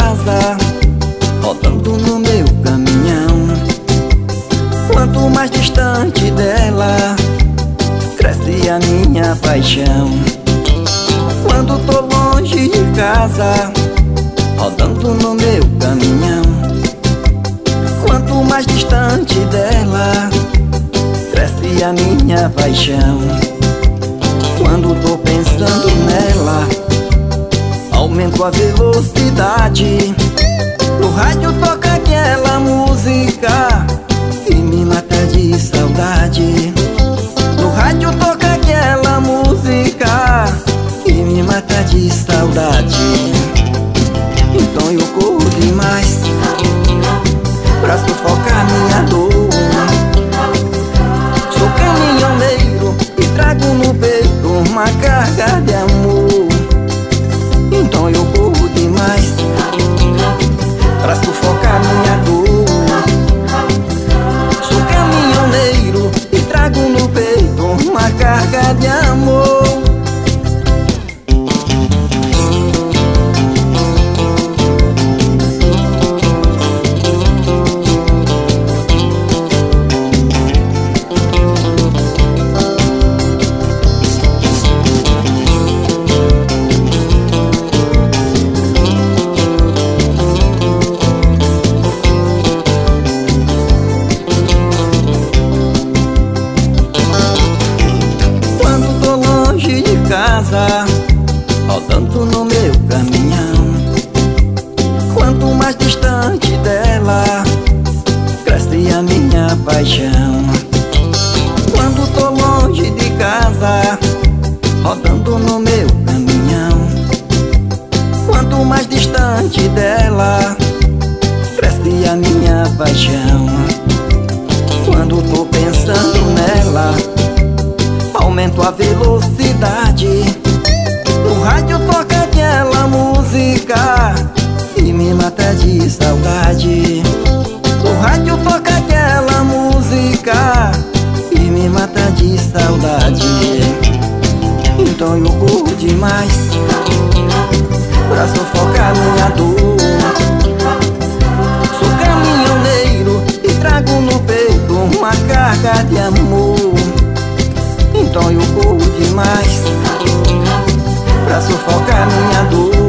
casa, rodando no meu caminhão. Quanto mais distante dela, cresce a minha paixão. Quando tô longe de casa, rodando no meu caminhão. Quanto mais distante dela, cresce a minha paixão. Quando tô pensando nela, aumento a velocidade. No rádio toca aquela música que me mata de saudade. No rádio toca aquela música que me mata de saudade. Então eu corro demais pra sufocar minha dor. Sou caminhoneiro e trago no peito uma carga de amor. Então eu corro demais pra sufocar minha dor. Sou caminhoneiro e trago no peito uma carga de amor. Casa, rodando no meu caminhão. Quanto mais distante dela, cresce a minha paixão. Quando tô longe de casa, rodando no meu caminhão. Quanto mais distante dela, cresce a minha paixão. Quando tô pensando nela, aumento a velocidade. No rádio toca aquela música que me mata de saudade. No rádio toca aquela música que me mata de saudade. Então eu corro demais pra sufocar minha dor. Sou caminhoneiro e trago no peito uma carga de amor. Então eu corro demais pra sufocar minha dor.